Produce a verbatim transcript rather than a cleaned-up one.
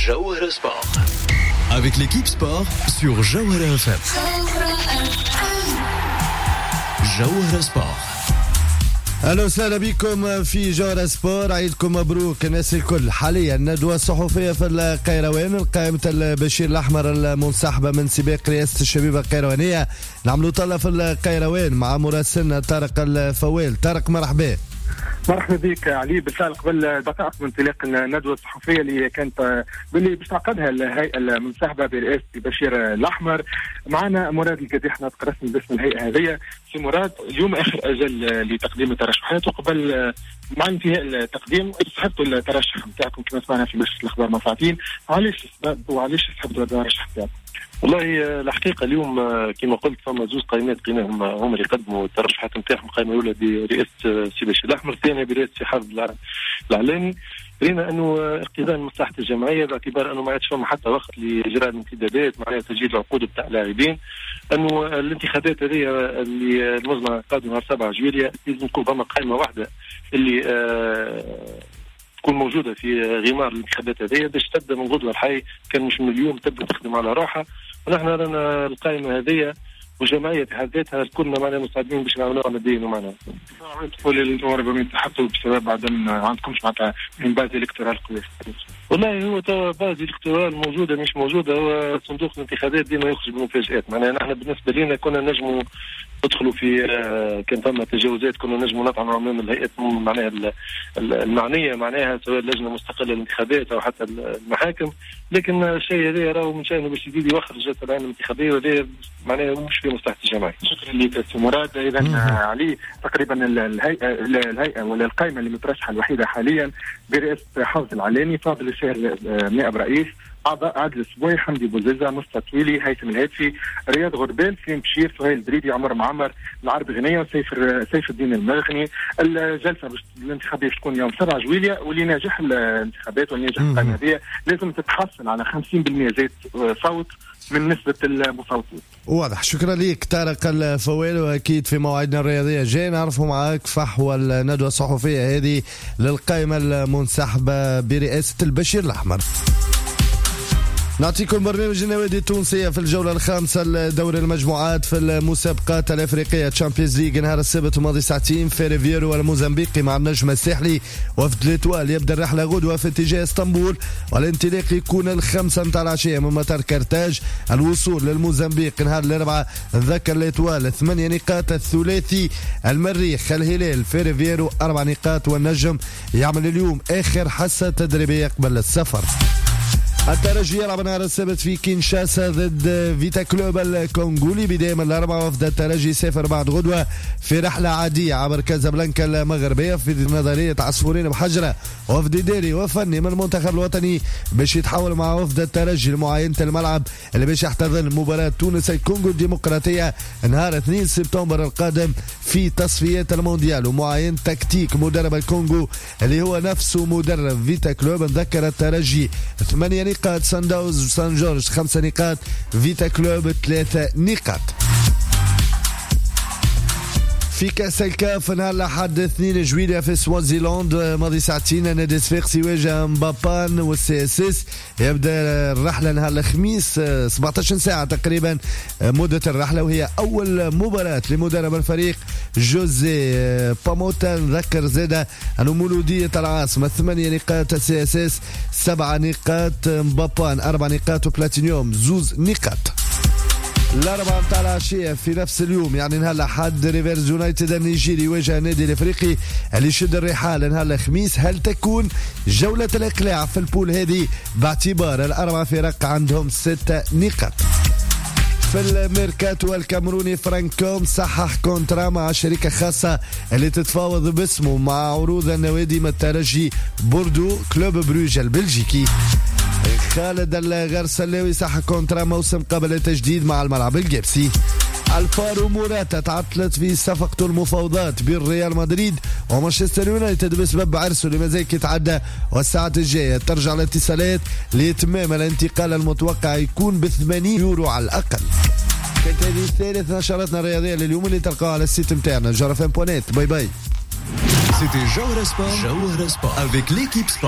Jawahara Sport. Avec l'équipe sport sur Jawahara F M. Jawahara Sport. اهلا وسهلا بكم في جوهرة سبور. عيدكم مبروك الناس الكل. حاليا الندوة الصحفية في القيروان، قائمة البشير الأحمر المنسحبة من سباق رئاسة الشبيبة القيروانية. نعملوا طلة في القيروان مع مراسلنا طارق الفويل. طارق مرحبا. مرحبا بك علي. بالفعل قبل دقائق من انطلاق الندوه الصحفيه اللي كانت باللي باش تعقدها الهيئه المنسحبه برئاسه بشير الاحمر، معنا مراد القديح ناطق رسمي باسم الهيئه هذه. سي مراد، اليوم اخر اجل لتقديم الترشحات، وقبل مع انتهاء التقديم سحبتوا الترشح نتاعكم كما سمعنا في بث الاخبار ما ساعتين. علاش السبب وعلاش سحبتوا الترشح نتاعكم؟ والله الحقيقه اليوم كما قلت فما زوج قائمات قيماهم هم اللي قدموا الترشحات نتاعهم. قائمه الاولى برئاسه سي بشير الاحمر، الثانيه برئاسه سي حافظ العلاني. رينا انه اقتضاء مصلحه الجمعيه باعتبار انه ما عادش فما حتى وقت لاجراء الانتدابات، معناها تسجيل العقود بتاع اللاعبين، انه الانتخابات هذه اللي المنظمه قادمه نهار سبعة جويلية لازم تكون فما قائمه واحده اللي آه تكون موجوده في غمار الانتخابات هذه باش تبدا من غدوه الحي، كان مش من اليوم تبدا تخدم على روحها. ونحن رانا القائمه هذه وجمعيه في حد ذاتها كلنا معنا مستعدين باش نعملوها ماديا ومعنا. تقول لي انتم ربما تحطوا بسبب عدم ما عندكمش معناتها من باز الكترال قوي. والله هو توا باز الكترال موجوده مش موجوده، هو صندوق الانتخابات ديما يخرج بمفاجات. معناها نحن بالنسبه لنا كنا نجموا ندخلوا في كان ثم تجاوزات، كنا نجموا نطعنوا امام الهيئات معناها المعنيه، معناها سواء اللجنه المستقله للانتخابات او حتى المحاكم، لكن الشيء هذا راهو من شأنه باش يزيد يوخر العين الانتخابيه، وهذا معناها مش في مصلحه الجماعه. شكرا لك سي مراد. اذا علي تقريبا الهيئه الهيئه ولا القائمه اللي مترشحه الوحيده حاليا برئاسه حافظ العلاني، فاضل الشهر نائب رئيس، أعضاء عادل السبوي، حمدي بوزيزة، مصطفى طويلي، هيثم الهاتفي، رياض غربال، سليم بشير، سهيل دريدي، عمر معمر، العربي غنية، وسيف سيف الدين المغني. الجلسة الانتخابية تكون يوم سبعة جويلية، واللي ناجح الانتخابات واللي ناجح القائمة هذه لازم تتحصل على خمسين بالمئة زيت صوت من نسبة المصوتين. واضح. شكرا لك طارق الفويل، واكيد في موعدنا الرياضيه جاي نعرفوا معاك فحوى الندوه الصحفيه هذه للقائمه المنسحبه برئاسه البشير الاحمر. نعطيكم برنامج النوادي التونسية في الجولة الخامسة لدوري المجموعات في المسابقات الأفريقية تشامبيونز ليج. نهار السبت الماضي ساعتين فيريفيرو الموزمبيقي مع النجم الساحلي وفد ليتوال يبدأ الرحلة غدوة في اتجاه اسطنبول، والانطلاق يكون الخمسة متاع العشية من مطار كرتاج. الوصول للموزمبيق نهار الأربعاء ذكر ليتوال ثمانية نقاط، الثلاثي المريخ الهلال فيريفيرو أربع نقاط، والنجم يعمل اليوم آخر حصة تدريبية قبل السفر. الترجي يلعب نهار السبت في كينشاسا ضد فيتا كلوب الكونغولي. بداية من الأربعة وفد الترجي سافر بعد غدوة في رحلة عادية عبر كازابلانكا المغربية في نظرية عصفورين بحجرة. وفد إداري وفني من المنتخب الوطني باش يتحول مع وفد الترجي لمعاينة الملعب اللي باش يحتضن مباراة تونس الكونغو الديمقراطية نهار اثنين سبتمبر القادم في تصفيات المونديال، ومعاينة تكتيك مدرب الكونغو اللي هو نفسه مدرب فيتا كلوب. نذكر الترجي ثمانية نقاط، سان داونز وسان جورج خمسة نقاط، فيتا كلوب ثلاثة نقاط. في كأس الكاف نهار الأحد اثنين جويلية في سوازيلاند ماضي ساعتين نادي صفاقس يواجه مبابان والسي اس اس. يبدأ الرحلة نهار الخميس سبعة عشر ساعة تقريبا مدة الرحلة، وهي أول مباراة لمدرب الفريق جوزي باموتا. نذكر زادة أنه مولودية العاصمة ثمانية نقاط، السي اس اس سبعة نقاط، مبابان أربع نقاط، وبلاتينيوم زوز نقاط. الأربعة متاع العشية في نفس اليوم يعني نهار الأحد ريفيرز يونايتد النيجيري يواجه النادي الأفريقي اللي يشد الرحال نهار الخميس. هل تكون جولة الإقلاع في البول هذه باعتبار الأربع فرق عندهم ستة نقاط؟ في الميركاتو الكامروني فرانكوم صحح كونترا مع شركة خاصة اللي تتفاوض باسمه مع عروض النوادي من الترجي بوردو كلوب بروج البلجيكي. خالد الغرسلاوي صح كونترا موسم قبل التجديد مع الملعب الجبسي. الفارو موراتا تعطلت في صفقة المفاوضات بين ريال مدريد ومانشستر يونايتد بسبب عرسه اللي مازال يتعدى، والساعات الجاية ترجع الاتصالات لإتمام الانتقال المتوقع يكون ب ثمانين يورو على الأقل. كانت هذه ثالث نشراتنا الرياضية لليوم اللي تلقاها على السيت متاعنا جوهرة إف إم بوينت نت. باي باي. C'était Jawahara Sport. Jawahara Sport avec l'équipe sport.